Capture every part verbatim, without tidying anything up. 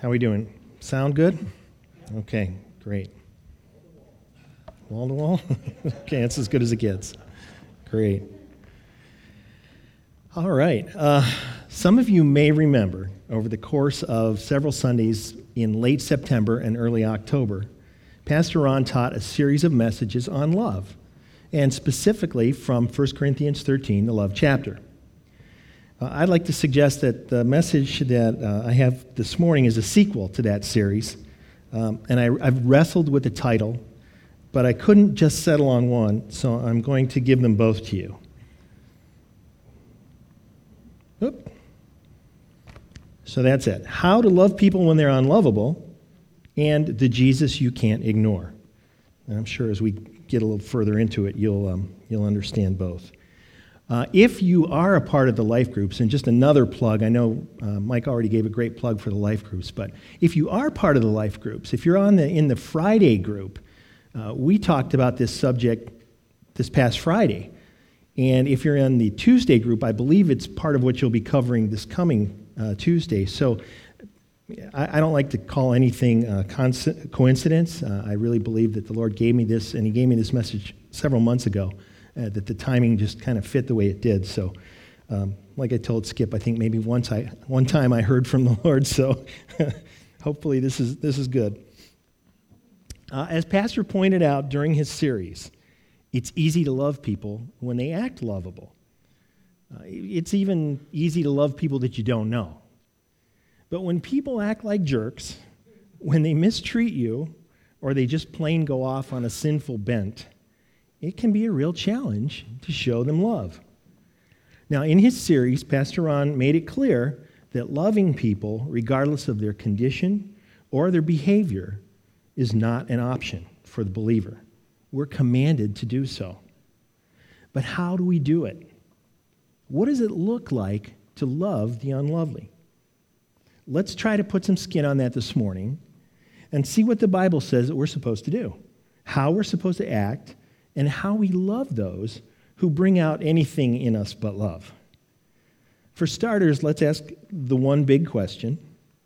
How we doing? Sound good? Okay, great. Wall to wall? Okay, that's as good as it gets. Great. All right. Uh, some of you may remember over the course of several Sundays in late September and early October, Pastor Ron taught a series of messages on love, and specifically from First Corinthians thirteen, the love chapter. Uh, I'd like to suggest that the message that uh, I have this morning is a sequel to that series, um, and I, I've wrestled with the title, but I couldn't just settle on one, so I'm going to give them both to you. Oop. So that's it. How to love people when they're unlovable, and the Jesus you can't ignore. And I'm sure as we get a little further into it, you'll um, you'll understand both. Uh, if you are a part of the life groups, and just another plug, I know uh, Mike already gave a great plug for the life groups, but if you are part of the life groups, if you're on the in the Friday group, uh, we talked about this subject this past Friday. And if you're in the Tuesday group, I believe it's part of what you'll be covering this coming uh, Tuesday. So I, I don't like to call anything uh, con- coincidence. Uh, I really believe that the Lord gave me this, and he gave me this message several months ago. Uh, that the timing just kind of fit the way it did. So, um, like I told Skip, I think maybe once I one time I heard from the Lord. So, hopefully this is this is good. Uh, as Pastor pointed out during his series, it's easy to love people when they act lovable. Uh, it's even easy to love people that you don't know. But when people act like jerks, when they mistreat you, or they just plain go off on a sinful bent, it can be a real challenge to show them love. Now, in his series, Pastor Ron made it clear that loving people, regardless of their condition or their behavior, is not an option for the believer. We're commanded to do so. But how do we do it? What does it look like to love the unlovely? Let's try to put some skin on that this morning and see what the Bible says that we're supposed to do, how we're supposed to act, and how we love those who bring out anything in us but love. For starters, let's ask the one big question.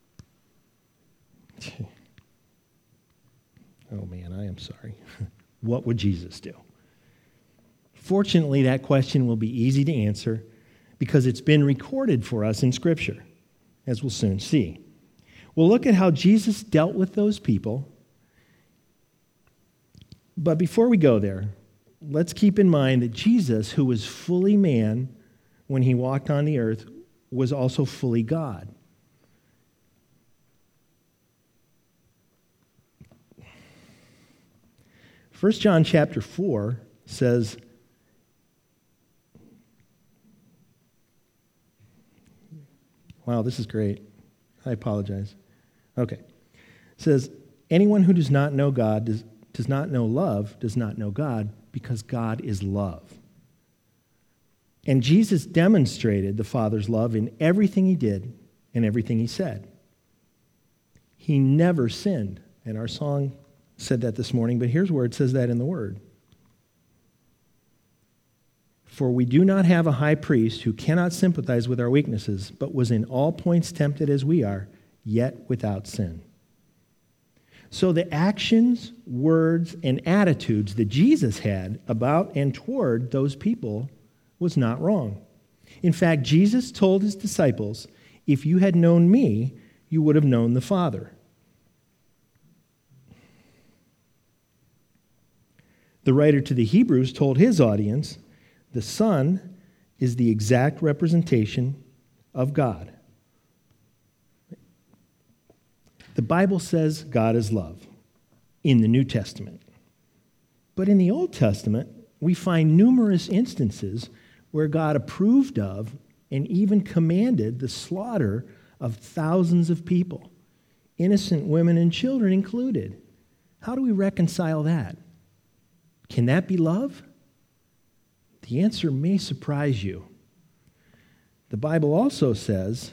Oh man, I am sorry. What would Jesus do? Fortunately, that question will be easy to answer because it's been recorded for us in Scripture, as we'll soon see. We'll look at how Jesus dealt with those people. But before we go there, let's keep in mind that Jesus, who was fully man when he walked on the earth, was also fully God. First John chapter four says, wow, this is great. I apologize. Okay. It says, anyone who does not know God, does, does not know love, does not know God, because God is love. And Jesus demonstrated the Father's love in everything he did and everything he said. He never sinned. And our song said that this morning, but here's where it says that in the Word. For we do not have a high priest who cannot sympathize with our weaknesses, but was in all points tempted as we are, yet without sin. So the actions, words, and attitudes that Jesus had about and toward those people was not wrong. In fact, Jesus told his disciples, if you had known me, you would have known the Father. The writer to the Hebrews told his audience, the Son is the exact representation of God. The Bible says God is love in the New Testament. But in the Old Testament, we find numerous instances where God approved of and even commanded the slaughter of thousands of people, innocent women and children included. How do we reconcile that? Can that be love? The answer may surprise you. The Bible also says,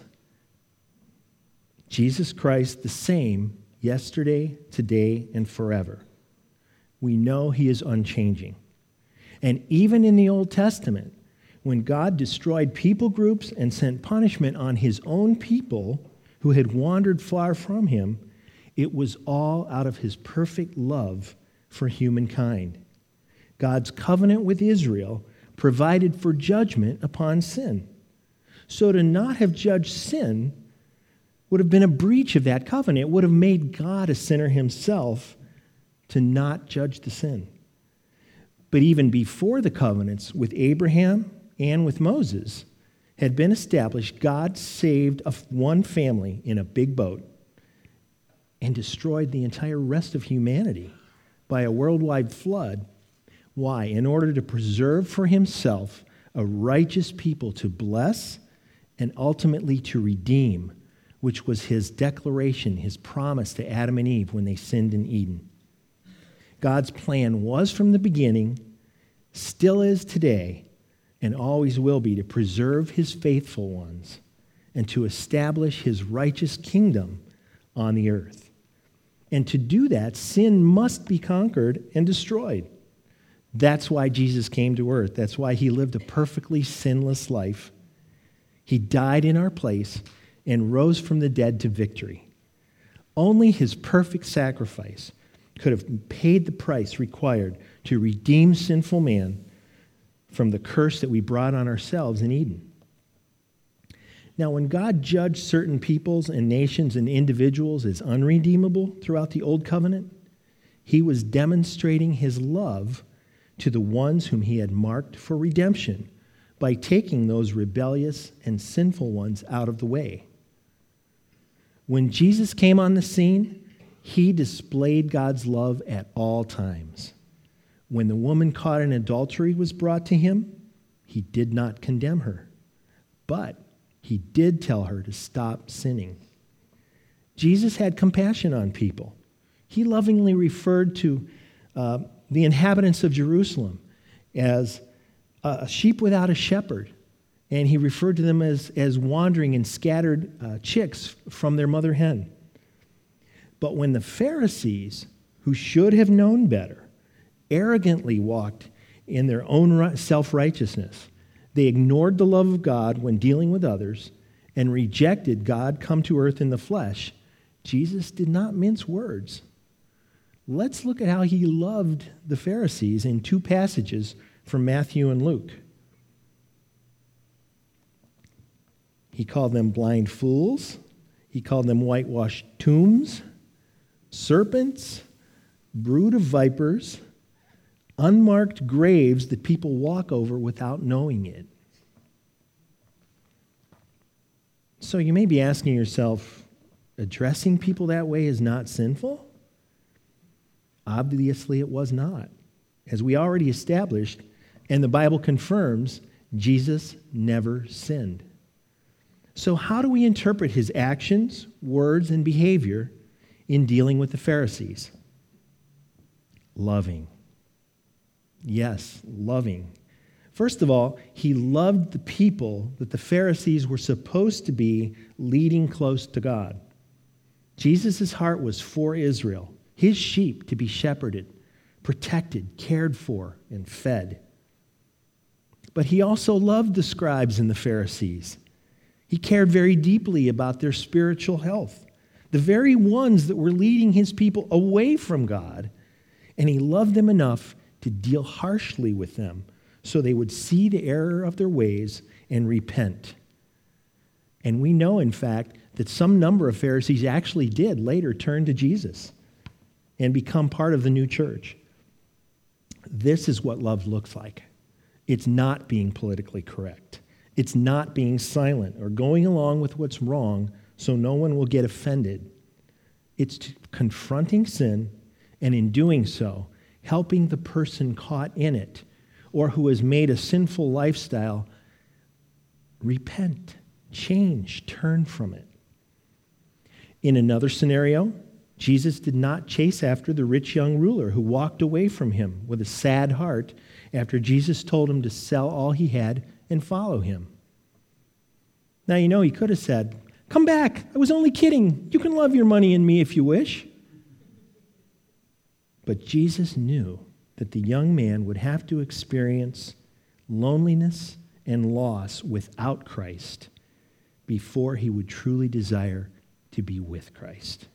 Jesus Christ the same yesterday, today, and forever. We know he is unchanging. And even in the Old Testament, when God destroyed people groups and sent punishment on his own people who had wandered far from him, it was all out of his perfect love for humankind. God's covenant with Israel provided for judgment upon sin. So to not have judged sin would have been a breach of that covenant. It would have made God a sinner himself to not judge the sin. But even before the covenants with Abraham and with Moses had been established, God saved a, one family in a big boat and destroyed the entire rest of humanity by a worldwide flood. Why? In order to preserve for himself a righteous people to bless and ultimately to redeem, which was his declaration, his promise to Adam and Eve when they sinned in Eden. God's plan was from the beginning, still is today, and always will be to preserve his faithful ones and to establish his righteous kingdom on the earth. And to do that, sin must be conquered and destroyed. That's why Jesus came to earth. That's why he lived a perfectly sinless life. He died in our place and rose from the dead to victory. Only his perfect sacrifice could have paid the price required to redeem sinful man from the curse that we brought on ourselves in Eden. Now, when God judged certain peoples and nations and individuals as unredeemable throughout the Old Covenant, he was demonstrating his love to the ones whom he had marked for redemption by taking those rebellious and sinful ones out of the way. When Jesus came on the scene, he displayed God's love at all times. When the woman caught in adultery was brought to him, he did not condemn her, but he did tell her to stop sinning. Jesus had compassion on people. He lovingly referred to uh, the inhabitants of Jerusalem as a sheep without a shepherd, and he referred to them as, as wandering and scattered uh, chicks from their mother hen. But when the Pharisees, who should have known better, arrogantly walked in their own self-righteousness, they ignored the love of God when dealing with others and rejected God come to earth in the flesh, Jesus did not mince words. Let's look at how he loved the Pharisees in two passages from Matthew and Luke. He called them blind fools. He called them whitewashed tombs, serpents, brood of vipers, unmarked graves that people walk over without knowing it. So you may be asking yourself, addressing people that way is not sinful? Obviously it was not. As we already established, and the Bible confirms, Jesus never sinned. So how do we interpret his actions, words, and behavior in dealing with the Pharisees? Loving. Yes, loving. First of all, he loved the people that the Pharisees were supposed to be leading close to God. Jesus' heart was for Israel, his sheep to be shepherded, protected, cared for, and fed. But he also loved the scribes and the Pharisees. He cared very deeply about their spiritual health, the very ones that were leading his people away from God. And he loved them enough to deal harshly with them so they would see the error of their ways and repent. And we know, in fact, that some number of Pharisees actually did later turn to Jesus and become part of the new church. This is what love looks like. It's not being politically correct. It's not being silent or going along with what's wrong so no one will get offended. It's confronting sin, and in doing so, helping the person caught in it or who has made a sinful lifestyle repent, change, turn from it. In another scenario, Jesus did not chase after the rich young ruler who walked away from him with a sad heart after Jesus told him to sell all he had and follow him. Now, you know, he could have said, "Come back, I was only kidding. You can love your money and me if you wish." But Jesus knew that the young man would have to experience loneliness and loss without Christ before he would truly desire to be with Christ.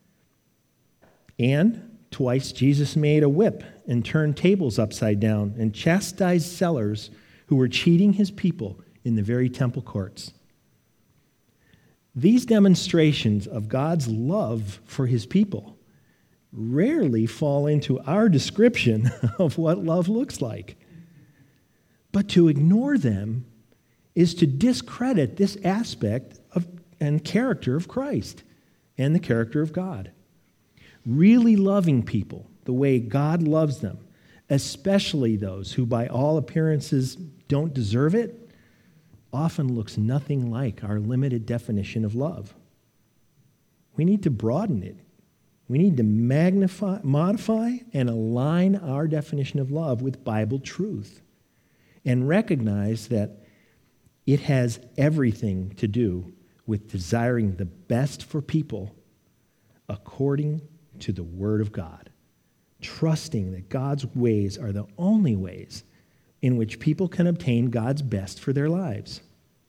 And twice Jesus made a whip and turned tables upside down and chastised sellers who were cheating his people in the very temple courts. These demonstrations of God's love for his people rarely fall into our description of what love looks like. But to ignore them is to discredit this aspect of and character of Christ and the character of God. Really loving people the way God loves them, especially those who by all appearances don't deserve it, often looks nothing like our limited definition of love. We need to broaden it. We need to magnify, modify, and align our definition of love with Bible truth and recognize that it has everything to do with desiring the best for people according to the Word of God, trusting that God's ways are the only ways in which people can obtain God's best for their lives.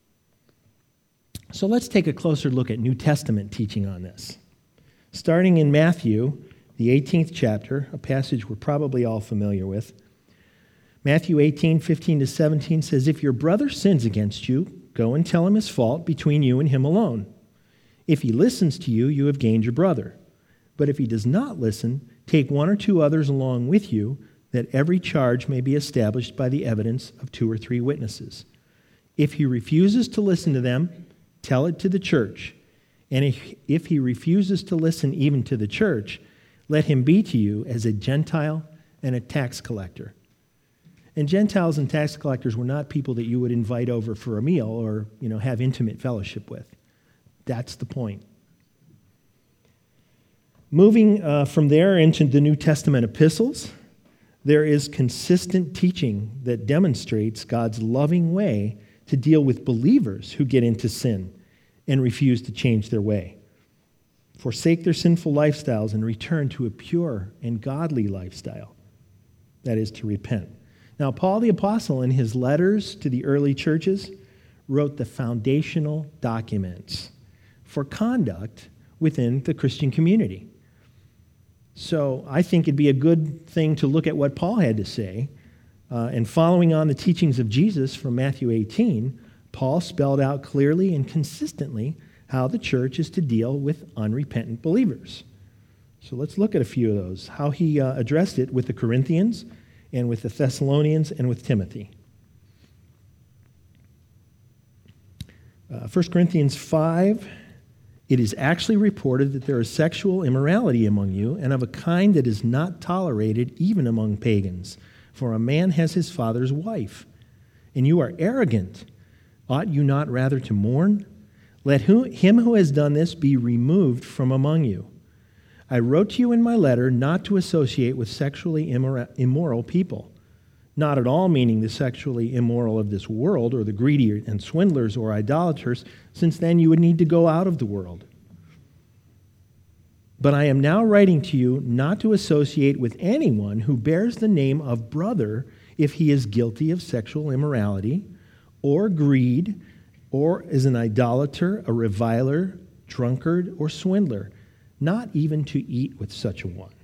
So let's take a closer look at New Testament teaching on this. Starting in Matthew, the eighteenth chapter, a passage we're probably all familiar with. Matthew eighteen, fifteen to seventeen says, "If your brother sins against you, go and tell him his fault between you and him alone. If he listens to you, you have gained your brother. But if he does not listen, take one or two others along with you, that every charge may be established by the evidence of two or three witnesses. If he refuses to listen to them, tell it to the church. And if, if he refuses to listen even to the church, let him be to you as a Gentile and a tax collector." And Gentiles and tax collectors were not people that you would invite over for a meal or, you know, have intimate fellowship with. That's the point. Moving uh, from there into the New Testament epistles, there is consistent teaching that demonstrates God's loving way to deal with believers who get into sin and refuse to change their way, forsake their sinful lifestyles, and return to a pure and godly lifestyle. That is, to repent. Now, Paul the Apostle, in his letters to the early churches, wrote the foundational documents for conduct within the Christian community. So I think it'd be a good thing to look at what Paul had to say. Uh, and following on the teachings of Jesus from Matthew eighteen, Paul spelled out clearly and consistently how the church is to deal with unrepentant believers. So let's look at a few of those, how he uh, addressed it with the Corinthians and with the Thessalonians and with Timothy. Uh, First Corinthians five, "It is actually reported that there is sexual immorality among you, and of a kind that is not tolerated even among pagans. For a man has his father's wife, and you are arrogant. Ought you not rather to mourn? Let who, him who has done this be removed from among you. I wrote to you in my letter not to associate with sexually immor- immoral people, not at all meaning the sexually immoral of this world or the greedy and swindlers or idolaters, since then you would need to go out of the world. But I am now writing to you not to associate with anyone who bears the name of brother if he is guilty of sexual immorality or greed or is an idolater, a reviler, drunkard, or swindler, not even to eat with such a one."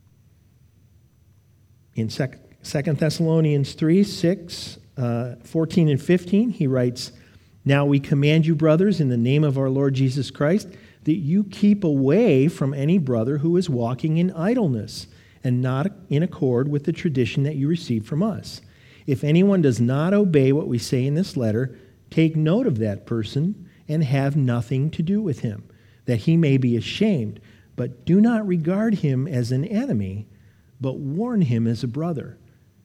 In Second Thessalonians three, six, uh, fourteen, and fifteen, he writes, "Now we command you, brothers, in the name of our Lord Jesus Christ, that you keep away from any brother who is walking in idleness and not in accord with the tradition that you received from us. If anyone does not obey what we say in this letter, take note of that person and have nothing to do with him, that he may be ashamed. But do not regard him as an enemy, but warn him as a brother."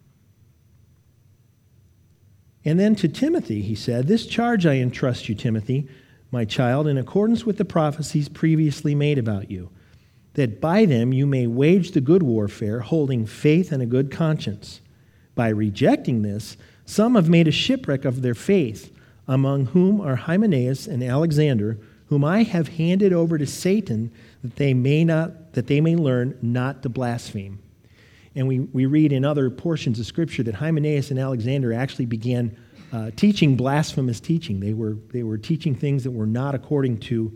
And then to Timothy, he said, "This charge I entrust you, Timothy, my child, in accordance with the prophecies previously made about you, that by them you may wage the good warfare, holding faith and a good conscience. By rejecting this, some have made a shipwreck of their faith, among whom are Hymenaeus and Alexander, whom I have handed over to Satan, that they may not, that they may learn not to blaspheme." And we, we read in other portions of Scripture that Hymenaeus and Alexander actually began uh, teaching blasphemous teaching. They were, they were teaching things that were not according to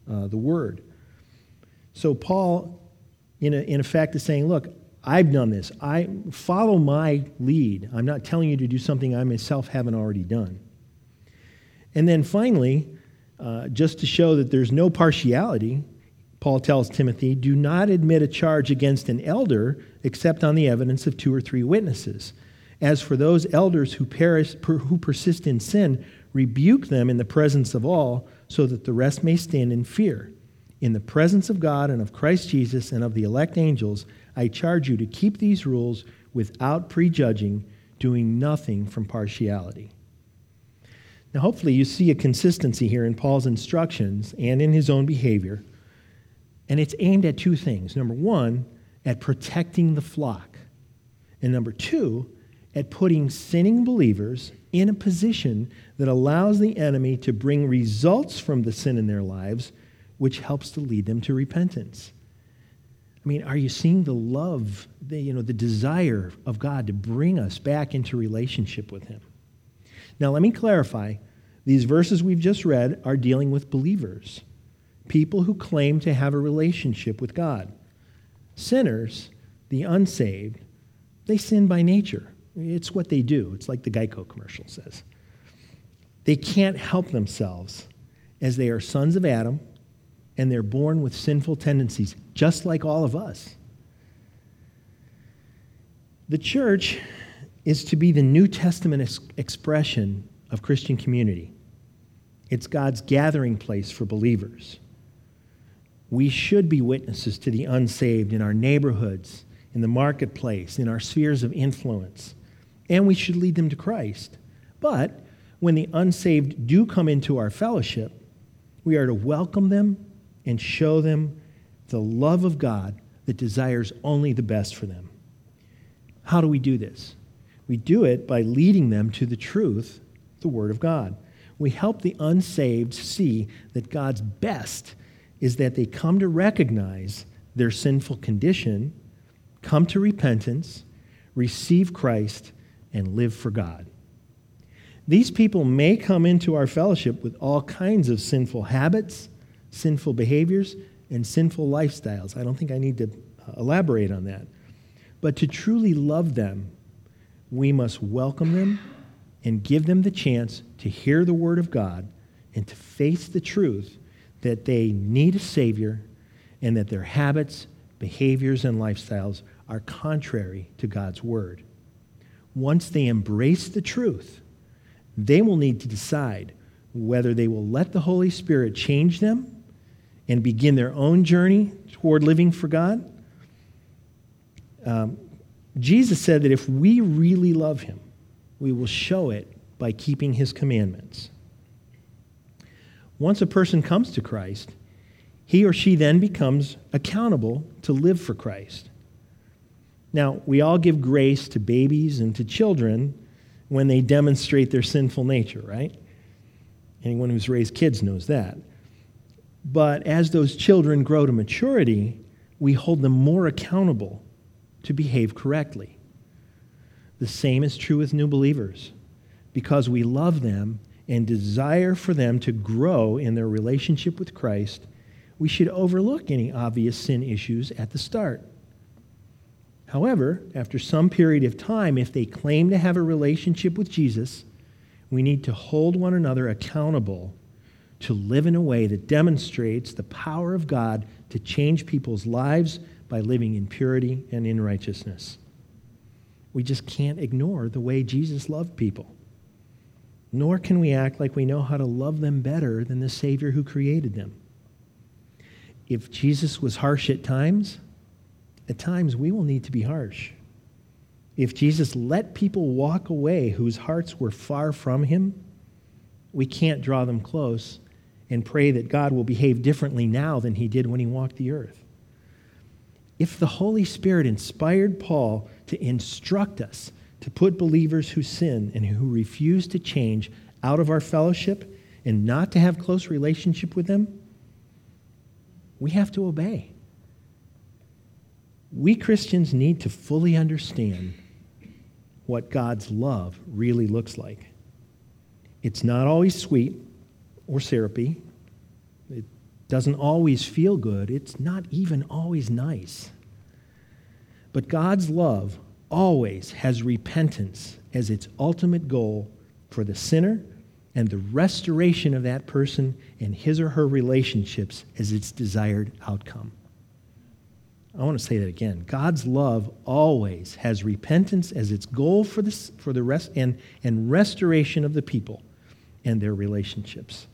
uh, the word. So Paul, in, a, in effect, is saying, look, I've done this. I follow my lead. I'm not telling you to do something I myself haven't already done. And then finally, uh, just to show that there's no partiality, Paul tells Timothy, do not admit a charge against an elder except on the evidence of two or three witnesses. As for those elders who perish, per, who persist in sin, rebuke them in the presence of all, so that the rest may stand in fear. In the presence of God and of Christ Jesus and of the elect angels, I charge you to keep these rules without prejudging, doing nothing from partiality. Now, hopefully you see a consistency here in Paul's instructions and in his own behavior. And it's aimed at two things. Number one, at protecting the flock. And number two, at putting sinning believers in a position that allows the enemy to bring results from the sin in their lives, which helps to lead them to repentance. I mean, are you seeing the love, the, you know, the desire of God to bring us back into relationship with him? Now, let me clarify. These verses we've just read are dealing with believers, people who claim to have a relationship with God. Sinners, the unsaved, they sin by nature. It's what they do. It's like the Geico commercial says. They can't help themselves as they are sons of Adam and they're born with sinful tendencies, just like all of us. The church is to be the New Testament ex- expression of Christian community. It's God's gathering place for believers. We should be witnesses to the unsaved in our neighborhoods, in the marketplace, in our spheres of influence, and we should lead them to Christ. But when the unsaved do come into our fellowship, we are to welcome them and show them the love of God that desires only the best for them. How do we do this? We do it by leading them to the truth, the Word of God. We help the unsaved see that God's best is that they come to recognize their sinful condition, come to repentance, receive Christ, and live for God. These people may come into our fellowship with all kinds of sinful habits, sinful behaviors, and sinful lifestyles. I don't think I need to elaborate on that. But to truly love them, we must welcome them and give them the chance to hear the Word of God and to face the truth that they need a Savior and that their habits, behaviors, and lifestyles are contrary to God's Word. Once they embrace the truth, they will need to decide whether they will let the Holy Spirit change them and begin their own journey toward living for God. Um, Jesus said that if we really love him, we will show it by keeping his commandments. Once a person comes to Christ, he or she then becomes accountable to live for Christ. Now, we all give grace to babies and to children when they demonstrate their sinful nature, right? Anyone who's raised kids knows that. But as those children grow to maturity, we hold them more accountable to behave correctly. The same is true with new believers. Because we love them and desire for them to grow in their relationship with Christ, we should overlook any obvious sin issues at the start. However, after some period of time, if they claim to have a relationship with Jesus, we need to hold one another accountable to live in a way that demonstrates the power of God to change people's lives by living in purity and in righteousness. We just can't ignore the way Jesus loved people. Nor can we act like we know how to love them better than the Savior who created them. If Jesus was harsh at times, at times we will need to be harsh. If Jesus let people walk away whose hearts were far from him, we can't draw them close and pray that God will behave differently now than he did when he walked the earth. If the Holy Spirit inspired Paul to instruct us to put believers who sin and who refuse to change out of our fellowship and not to have close relationship with them, we have to obey. We Christians need to fully understand what God's love really looks like. It's not always sweet or syrupy. It Doesn't always feel good. It's not even always nice. But God's love always has repentance as its ultimate goal for the sinner, and the restoration of that person and his or her relationships as its desired outcome. I want to say that again. God's love always has repentance as its goal for the, for the rest and, and restoration of the people and their relationships.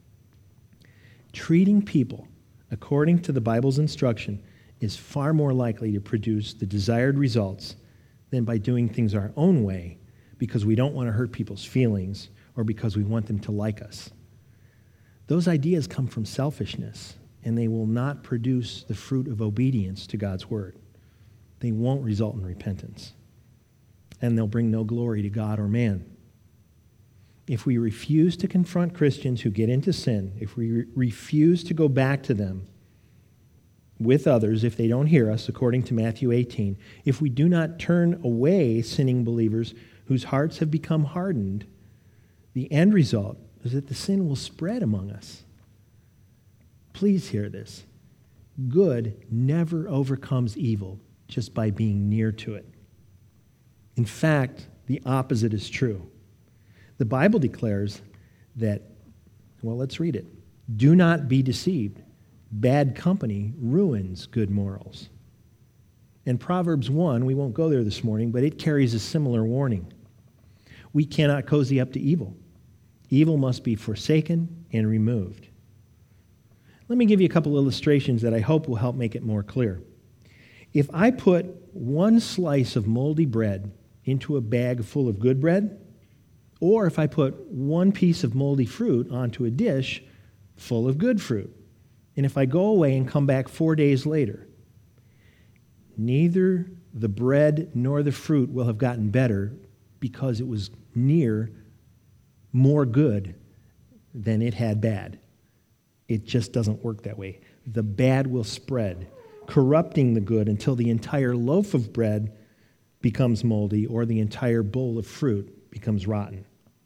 Treating people according to the Bible's instruction is far more likely to produce the desired results than by doing things our own way because we don't want to hurt people's feelings or because we want them to like us. Those ideas come from selfishness, and they will not produce the fruit of obedience to God's word. They won't result in repentance, and they'll bring no glory to God or man. If we refuse to confront Christians who get into sin, if we re- refuse to go back to them with others if they don't hear us, according to Matthew eighteen, if we do not turn away sinning believers whose hearts have become hardened, the end result is that the sin will spread among us. Please hear this. Good never overcomes evil just by being near to it. In fact, the opposite is true. The Bible declares that, well, let's read it. Do not be deceived. Bad company ruins good morals. And Proverbs one, we won't go there this morning, but it carries a similar warning. We cannot cozy up to evil. Evil must be forsaken and removed. Let me give you a couple illustrations that I hope will help make it more clear. If I put one slice of moldy bread into a bag full of good bread, or if I put one piece of moldy fruit onto a dish full of good fruit, and if I go away and come back four days later, neither the bread nor the fruit will have gotten better because it was near more good than it had bad. It just doesn't work that way. The bad will spread, corrupting the good until the entire loaf of bread becomes moldy or the entire bowl of fruit becomes rotten.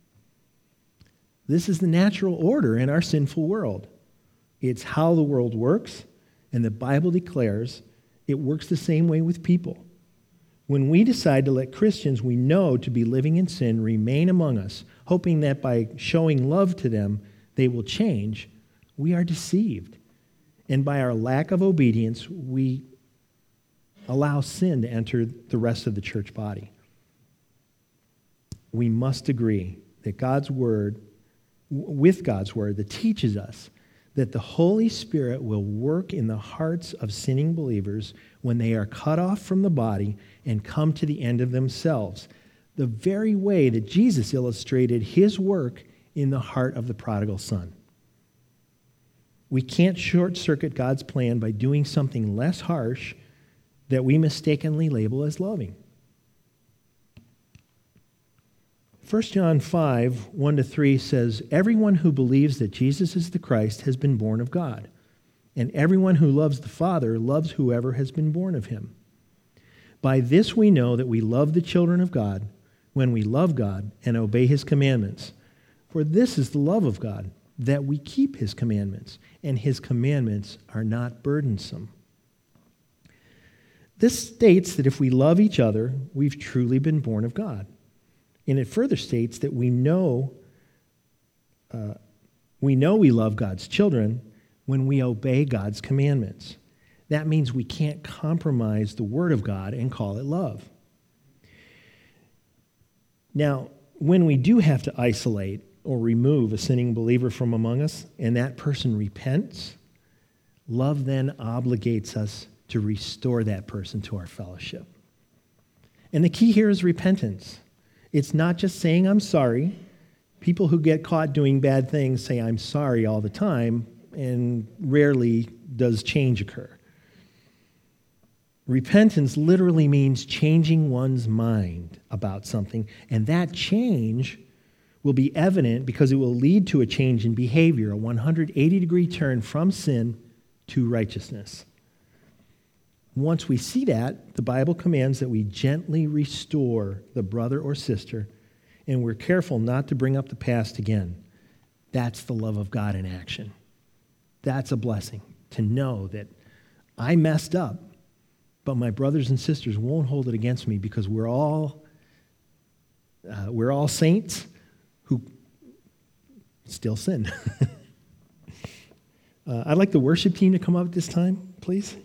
This is the natural order in our sinful world. It's how the world works, and the Bible declares it works the same way with people. When we decide to let Christians we know to be living in sin remain among us, hoping that by showing love to them they will change, we are deceived. And by our lack of obedience, we allow sin to enter the rest of the church body. We must agree that God's word, with God's word, that teaches us that the Holy Spirit will work in the hearts of sinning believers when they are cut off from the body and come to the end of themselves, the very way that Jesus illustrated his work in the heart of the prodigal son. We can't short-circuit God's plan by doing something less harsh that we mistakenly label as loving. First John five, one to three says, "Everyone who believes that Jesus is the Christ has been born of God, and everyone who loves the Father loves whoever has been born of him. By this we know that we love the children of God, when we love God and obey his commandments. For this is the love of God, that we keep his commandments, and his commandments are not burdensome." This states that if we love each other, we've truly been born of God. And it further states that we know, uh, we know we love God's children when we obey God's commandments. That means we can't compromise the Word of God and call it love. Now, when we do have to isolate or remove a sinning believer from among us, and that person repents, love then obligates us to restore that person to our fellowship. And the key here is repentance. It's not just saying, "I'm sorry." People who get caught doing bad things say, "I'm sorry" all the time, and rarely does change occur. Repentance literally means changing one's mind about something, and that change will be evident because it will lead to a change in behavior, a one hundred eighty degree turn from sin to righteousness. Once we see that, the Bible commands that we gently restore the brother or sister, and we're careful not to bring up the past again. That's the love of God in action. That's a blessing, to know that I messed up, but my brothers and sisters won't hold it against me because we're all uh, we're all saints who still sin. uh, I'd like the worship team to come up at this time, please.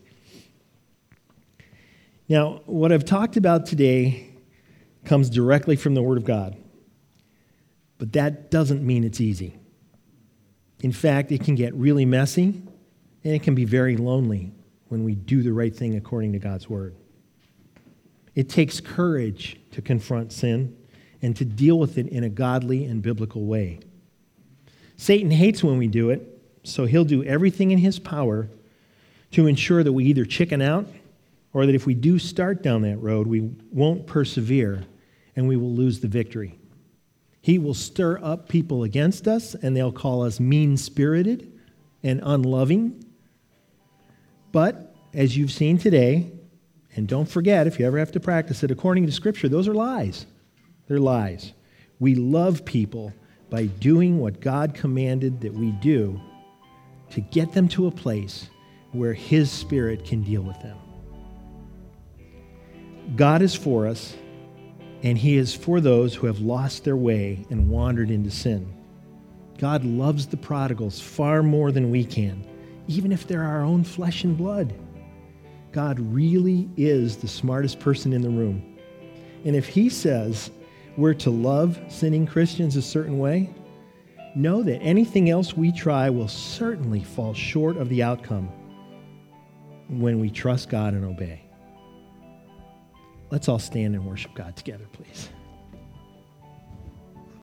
Now, what I've talked about today comes directly from the Word of God, but that doesn't mean it's easy. In fact, it can get really messy, and it can be very lonely when we do the right thing according to God's Word. It takes courage to confront sin and to deal with it in a godly and biblical way. Satan hates when we do it, so he'll do everything in his power to ensure that we either chicken out or that if we do start down that road, we won't persevere and we will lose the victory. He will stir up people against us, and they'll call us mean-spirited and unloving. But, as you've seen today, and don't forget, if you ever have to practice it, according to Scripture, those are lies. They're lies. We love people by doing what God commanded that we do to get them to a place where His Spirit can deal with them. God is for us, and He is for those who have lost their way and wandered into sin. God loves the prodigals far more than we can, even if they're our own flesh and blood. God really is the smartest person in the room. And if He says we're to love sinning Christians a certain way, know that anything else we try will certainly fall short of the outcome when we trust God and obey. Let's all stand and worship God together, please.